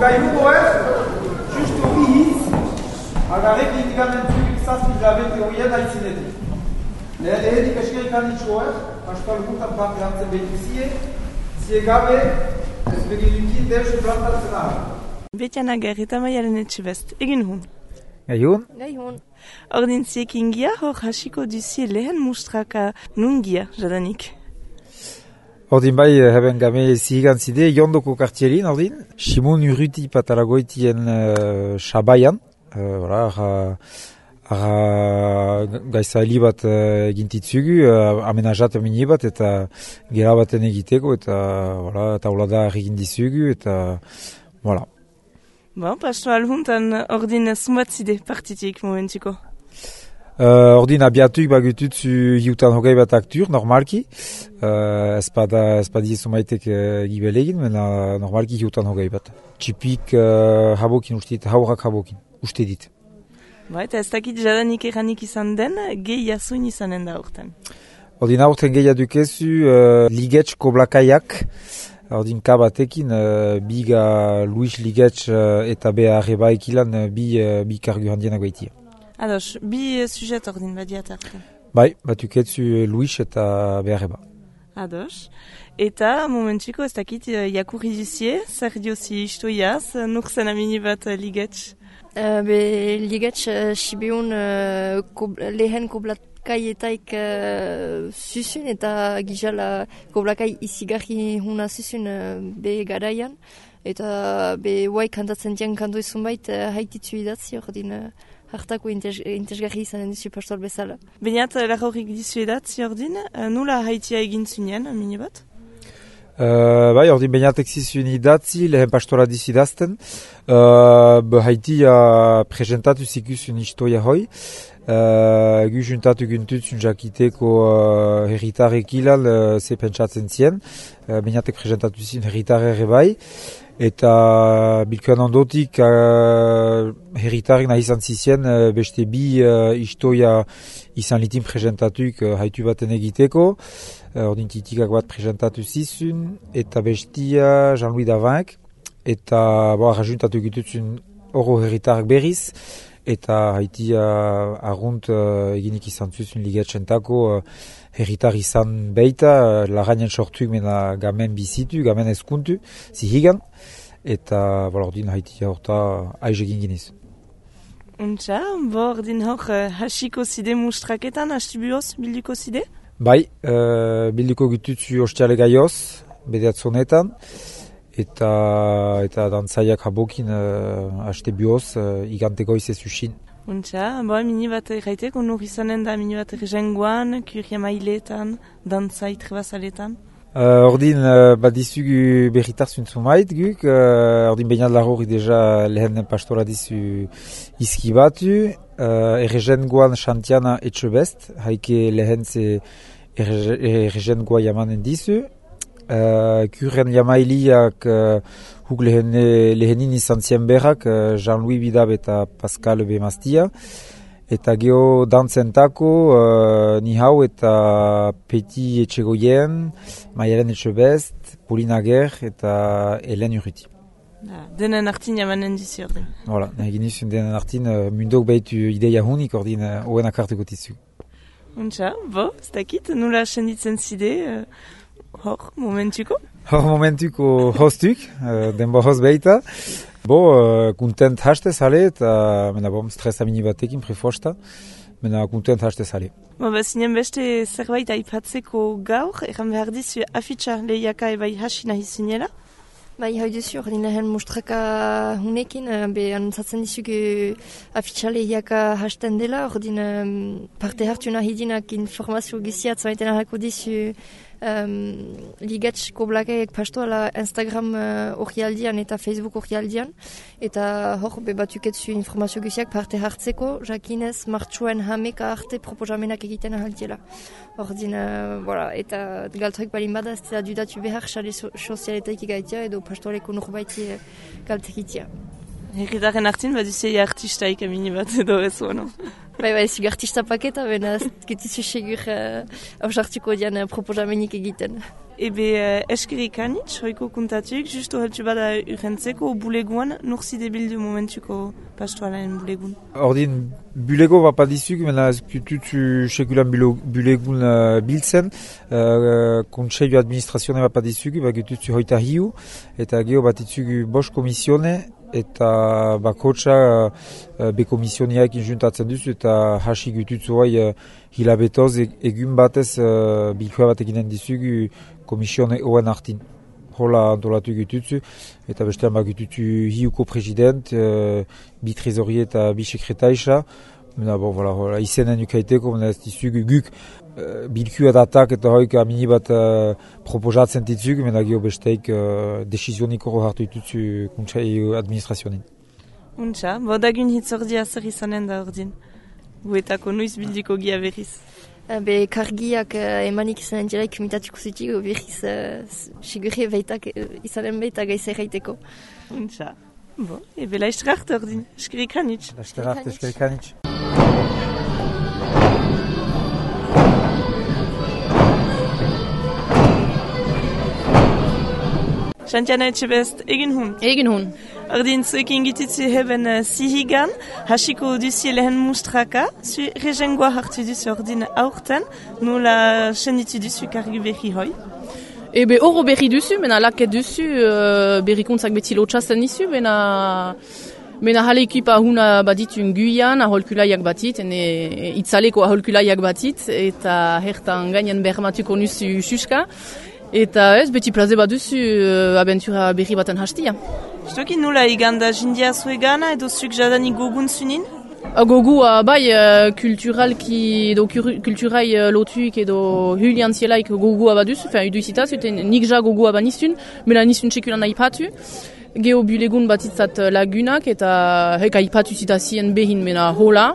gailuko justu bi hitz, agarrek itigamen zubik zazpi labete horien aitzinetik. Lehenik eskerik anitxoer, pastoral gutan parte hartzen behituzie, ziegabe, ez begilukin deusen plantatzen ahal. Betian ager eta maialen etxebest, egin hun. Gaihun? Gaihun. Ordin ziekin gia, hor hasiko duzie lehen mustraka nun gia, jadanik. Ordin bai, heben game zihigan zide, jondoko kartierin, ordin. Simon Urruti pataragoitien Sabaian, gaizali bat egintitzugu, amenajat amini bat, eta gera baten egiteko, eta taulada egin dizugu, eta, voilà. Bon, pastoral huntan ordin zumbatzide partitik momentuko. Ordin abiatuk bagutut zu hiutan hogei bat aktur, normalki. Espadi zumaitek gibelegin, mena normalki hiutan hogei bat. Txipik habokin ustit, haurak habokin, uste dit. Ba, eta ez dakit jadanik eranik izan den, gehi jasoin izanen da urten. Ordin aurten gehi adukezu ligetx koblakaiak, ordin kabatekin, biga Luis Ligetx eta bea arrebaik ilan bi kargu handienak baitia. Ados, bi sujet ordin badiat arte. Bai, batuketzu Luis eta bea arreba. Ados, eta momentuko ez dakit jakurri duzie, zer diozi istoiaz, nuk zen amini bat Ligetx? Ligetx sibeun lehen koblakaitaik zuzun eta gizala koplakai izigarri huna zuzun be garaian. Eta be huai kantatzen dian kanto izun bait haititzu idatzi ordin hartako intezgarri izanen dizu pastor bezala. Beniat lagaurik dizu idatzi ordin, nula haitia egin zunean, mini bat? Bai, ordin beniatek zizun idatzi, lehen pastora dizidazten. Haitia presentatu zikuzun historia hoi. Gu juntatu guntutzun jakiteko herritarek ilal ze pentsatzen zien. Beniatek presentatu zizun herritarek bai. Eta bilkoan ondotik herritarek nahi izan zizien beste bi historia izan litin presentatuk haitu baten egiteko. Ordin titikak bat presentatu zizun, eta bestia Jean-Louis Davank, eta rajuntatu gitutzun oro herritarek berriz, eta haitia argunt eginik izan zuzun ligetxentako herritar izan beita, lagainen sortuk mena gamen bizitu, gamen eskuntu, zihigan, eta ordin haitia horta aiz egin giniz. Untxa, ordin hor hasiko zide mustraketan, hastibioz bilduko zide? Bai, bilduko gitutzu ostiale gaioz, bedeatzonetan, eta dantzaiak habokin haste bioz iganteko izezusin. Untxa, mini bat erraiteko nur izanen da mini bat errengoan, kuria mailetan, dantzai trebazaletan? Ordin badizugu berritarzun zumait guk, ordin bainat larrori deja lehen pastora dizu izkibatu, errengoan xantiana etxebest, haike lehen ze errengoa jamanen dizu. Kuren jamailiak huk lehenin izan zien berrak, Jean-Louis Bidab eta Pascal Bemaztia. Eta geho dantzentako nihau eta Peti Etxegoien, Maialen Etxebest, Paulina Ger eta Helen Urruti. Denen artin jamanen dizi ordin. Voilà, egin izun denen artin mundok behitu ideia hunik ordin hoen akartuko tizu. Untxa, ez dakit, nula senditzen zide, hor momentuko? Hor momentuko hostuk, denbo hoz behita. Kontent haste zale eta stres amini batekin prefosta, kontent haste zale. Zinen beste zerbait aipatzeko gaur, egan behar dizu afitxa lehiaka ebai hasi nahi zunela? Bai, hau duzu, ordin lehen mustraka hunekin, anantzatzen dizugu afitxa lehiaka hasten dela, ordin parte hartu nahi dinak informazio giziat zamaiten ahako dizu Ligetx koblakaek pastoala Instagram orrialdian eta Facebook orrialdian, eta hor batuketzu informazio giziak parte hartzeko, jakinez martxoen hameka arte proposamenak egiten ahaltiela. Ordin, eta galtoek balin bada ez da dudatu behar xale sozialetak igaitia edo pastoaleko norbaiti galtekitia. Herritaren artin baduzei artistaik amini bat edo ez, no? Bai, zuk artista paketa, baina ez gitizu segur hausartuko dian proposamenik egiten. Ebe eskerik anitz, hoiko kuntatuk, justo heltu bada urrentzeko buleguan, nursi debildu momentuko pastoalaen bulegun. Ordin, bulego bat padizuk, mena ez kututu sekulan bulegun biltzen, kontseilu administrazione bat padizuk, bat kututu hoita hiu, eta geho bat itzugu bost komisione, eta bakotsa be komisioniak injuntatzen duzu, eta hasi gututzu hoi hilabetoz egun batez bilkua bat eginen dizugu komisione oen hartin. Hola antolatu gututzu, eta bestean bat gututzu hiuko president, bi trezori eta bi sekretaisa, voilà, izenen ukaiteko, ez dizugu guk bilkua datak eta hoik amini bat proposatzen ditzuk, mena geho besteik desizioniko hartu ditutzu kontsei administrazionin. Untxa, bodagun hitzordia zer izanen da ordin? Guetako noiz bildiko gia berriz? Be kargiak emanik izanen diraik mitatuko zutigo berriz sigurri baitak izanen baita gaiza erraiteko. Untxa, ebe laiztrak ordin, eskerik anitz. Laiztrak, eskerik anitz. Xantiana Etxebest, egin hun? Egin hun. Ordin, zuekin gitutzu heben zihigan, hasiko duzi lehen mustraka, zu rezengoa hartu duzu ordin aurten, nola senditu duzu kargi berri hoi? Ebe horro berri duzu, mena laket duzu berrikuntzak beti lotxasten dizu, mena hale ekipa huna baditun guian, aholkulaiak batit, itzaleko aholkulaiak batit, eta hertan gainen bermatuko nuzu suska. Eta ez, beti plaze bat duzu abentura berri baten hastia. Stoki nola iganda jindia zuegana edo zuk jadanik gogun zunin? Gogua bai, kulturalki edo kulturai lotuik edo huliantzielaik gogua bat duzu, uduizitaz, nik ja gogua bat nizun, mela nizun txekulan nahi patu. Geho bulegun batitzat lagunak eta heka ipatu zitazien behin mena hola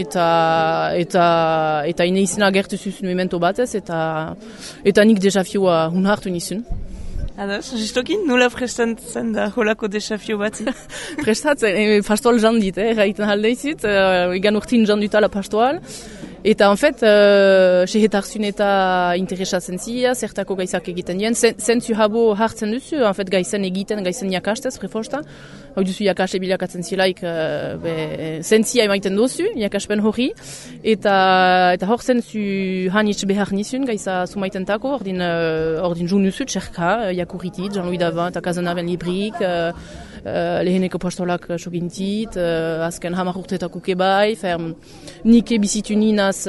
eta ine izena gertu zuzun memento batez eta nik desafioa hun hartu nizun. Ados, jistokin, nola prestatzen da holako desafio bati? Prestatzen, pastoal jandit, raiten haldeizit, egan urtin jandutala pastoal. Eta, en fait, sehetarzun eta interesatzen zia, zertako gaizak egiten dien. Zentzu habo hartzen duzu, en fait, gaizen egiten, gaizen jakastez, prefosta. Hau duzu jakaste bilakatzen zilaik, zentzia emaiten duzu, jakaspen hori. Eta hor zentzu hanitz behar nizun, gaiza sumaiten tako, ordin junuzu, txerka, jakurritit, Jean-Louis Davin eta Kazenaven librik, leheneko pastolak sogintit, azken hamar urtetako kebai, nike bizitu ninaz,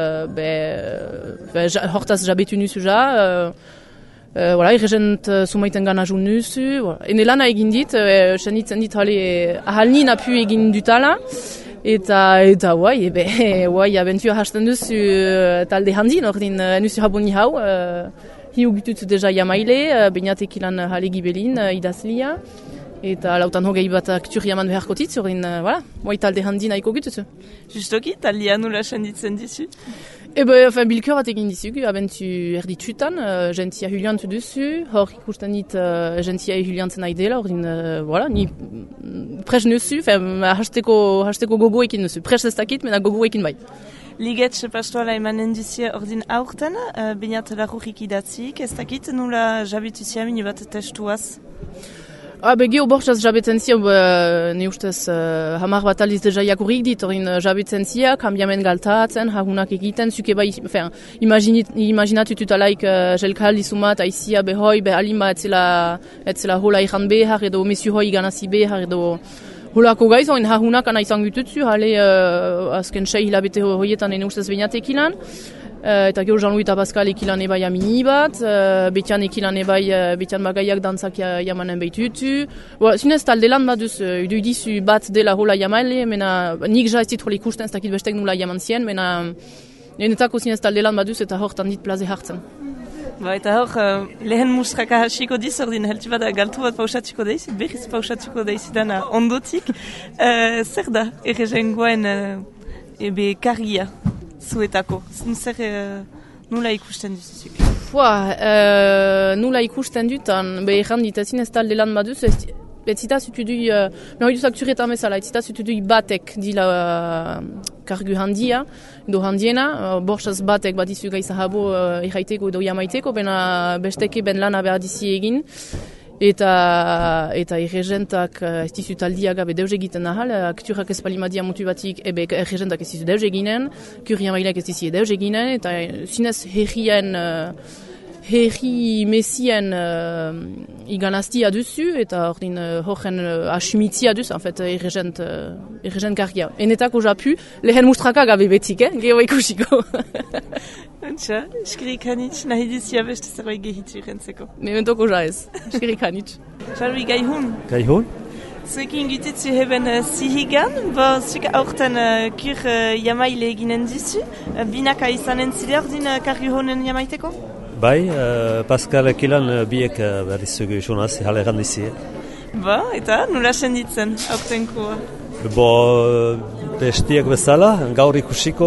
hortaz jabetu nuzu ja, irrezent sumaiten gana jun nuzu. Ene lana egin dit, senitzen dit ahal nina pu egin dutala, eta guai, abentua hasten duzu talde handin, ordin nuzu haboni hau, hiu gutut deja jamaile, bainatek ilan halegi belin, idazlia. Eta lautan hogei bat aktur jaman beharko titz, ordin, guai talde handi nahiko gutuzu. Justoki, talia nula senditzen dizu? Bilkeur bat egin dizugu, abentu erditsutan, jentia huliantu duzu, hor ikusten dit jentia huliantzen nahi dela, ordin, ni pres nuzu, hasteko gogo ekin nuzu, pres ez dakit, mena gogo ekin bai. Ligetxe pastoala emanen duzia ordin aurten, bainat lagurik idatzik, ez dakit nula jabitu ziamin bat testuaz? Geho bortxaz jabetzen zia, ne ustez hamar bat aliz deja jakurik dit, orin jabetzen zia, kambiamen galtatzen, hagunak egiten, zuke bai, imaginatu tutalaik jelkal izumat, aizia behoi, behalima etzela hola ikan behar, edo mesu hoi ganazi behar, edo holako gaiz, orin hagunak ana izan gututzu, hale azken sei hilabete hoietan ene ustez beinatek ilan. Eta geho Jean-Louis eta Pascal ekilan ebai amini bat, betian ekilan ebai betian bagaiak dantzak jamanen behitutu. Zinez talde lan bat duz, idizu bat dela hola jamaile, mena nik ja ez dit holi ikusten, ez dakit bestek nula jaman zien, mena enetako zinez talde lan bat duz eta hortan dit plaze hartzen. Eta hor, lehen mustraka hasiko diz, ordin heltu bat galtu bat pausatuko deiz, berriz pausatuko deiz dana ondotik. Zer da, errezengoen kargia? Zuetako, zer nula ikusten duzuzuk? Nula ikusten dutan, erran dit ezin ez talde lan baduz, etzita zutudui, horiuzak zuretan bezala, etzita zutudui batek dila kargu handia, edo handiena, bortxaz batek bat izu gaizahabu irraiteko edo jamaiteko, bena besteke ben lana behar dizi egin, eta erregentak ez dizu taldiak gabe deus egiten ahal, akturak ez palimadia mutu batik, ebe erregentak ez dizu deus eginen, kurri amailak ez dizu deus eginen, eta zinez herri mesien iganaztia duzu, eta ordin horren asumitzia duzu, en fait, erregent kargia. Enetako japu, lehen mustraka gabe betik, geho ikusiko. Untxa, eskerik hanitz, nahi dizia beste zerbait gehitzu irentzeko. Mementoko ja ez, eskerik hanitz. Jalbi gaihun. Gaihun? Zuekin gutitzu heben zihigan, zuek aurten kur jamaile eginen dizu, binaka izanen zide ordin kargu honen jamaiteko? Bai, Pascal Ekilan biek berrizugu jonaz, jale gandizie. Eta nula senditzen aurtenkoa? Bestiek bezala, gaur ikusiko,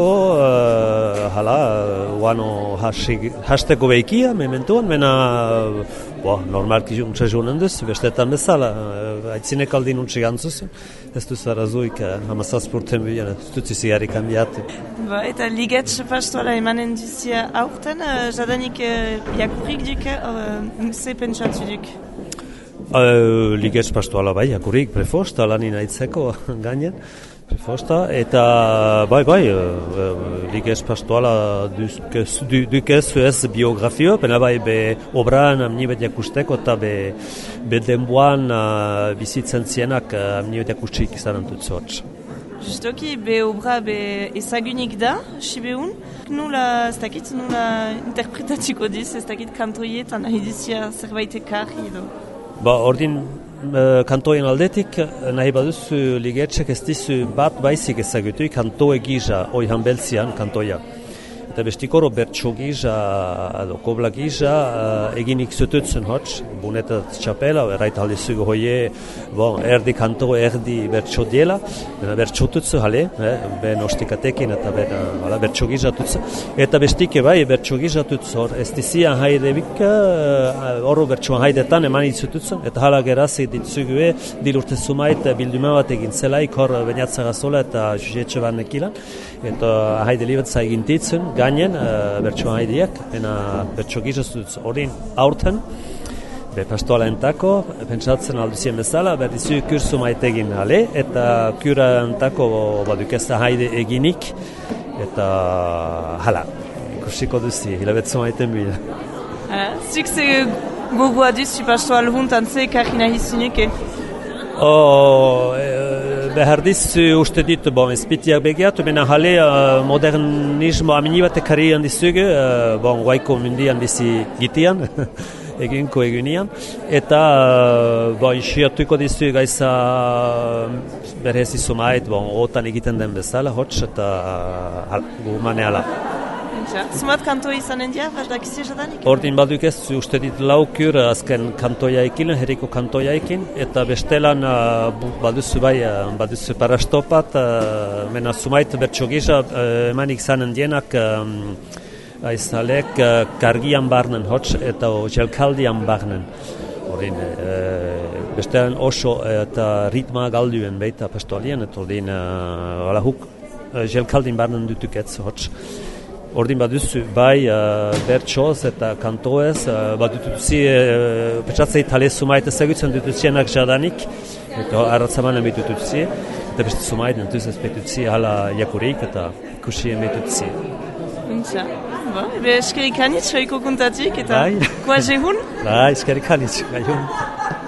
uano hasteko behikia, mementuan, normalki untsa joanen duz, bestetan bezala, aitzinek aldin untsi gantzuzen, ez duz arazuik, hamazazpurten bilen, ez dut zizigarri kanbiatu. Eta ligetz pastoala emanen duzia aurten, jadanik jakurrik duke, ze pentsatzu duk? Ligetz pastoala bai, jakurrik, prefosta, lanin aitzeko gainen. Prefosta, eta ligetz pastoala dukez ez biografio, pena bai be obran amnibet jakusteko eta be denboan bizitzen zienak amnibet jakustik izanen dut zortz. Justoki, be obra be ezagunik da, sibeun, nula interpretatuko diz, ez dakit kantoietan nahi dizia zerbait ekarri edo. Ordin kantoien aldetik, nahi baduzu ligetxek ez dizu bat baizik ezagutu, kantoe gisa, oihan beltzian kantoia. Eta bestikoro bertso gisa, kobla gisa, eginik zututzen hotz, bunetat txapela, erraita haldizugu hoie, erdi kanto, erdi bertso diela, bertso tutzu hale, ben ostikatekin eta bertso gisa tutzu. Eta bestike bai, bertso gisa tutzu hor, ez dizian haidebik, horro bertsoan haidetan eman itzututzen, eta hala gerazik ditzugue, dilurte zumait bildume bat egin zelaik hor bainatzagazola eta juzetxe banekilan, eta haide libetza egin ditzen, gainen, bertsoan haidiak, bertso gizaztuz horin aurten, pastoala entako, pentsatzen alduzien bezala, berdizu kursu maitegin hale, eta kura entako badukeza haide eginik, eta hala, ikusiko duzi, hilabetzu maiten bila. Zuk ze gogoa duzu pastoal huntan ze karina hizunuke? Behar dizu uste ditu, ezpitiak begiatu, bena jale modernismo aminibat ekarrian dizugu, guaiko mundian bizi gitian, eginko egunian, eta insiatuko dizu gaiza berhez izumait, otan egiten den bezala, hotz, eta gumane ala. Zumat kanto izanen dia, dakizi jadanik? Ordin baduk ez, uste dit laukur azken kantoiaikin, herriko kantoiaikin, eta bestelan baduzu baduzu parastopat, mena sumait bertso gisa, emanik zanen dienak, aizalek kargian barnen hotz, eta jelkaldian barnen. Ordin, bestelan oso eta ritma galduen beita pastoalien, eta ordin, jelkaldin barnen dutuketz hotz. Ordin baduzu, bai bertsoz eta kantoez, badutuzi petsatzei tale sumait ezagutzen dutuzienak jadanik, eta arratzamanen bitutuzi, eta beste sumait nentuz ezpetuzi hala jakurik eta kusien bitutuzi. Untza, ebe eskerik hanitz joiko kuntatik eta koa jehun? Bai, eskerik hanitz, gaiun.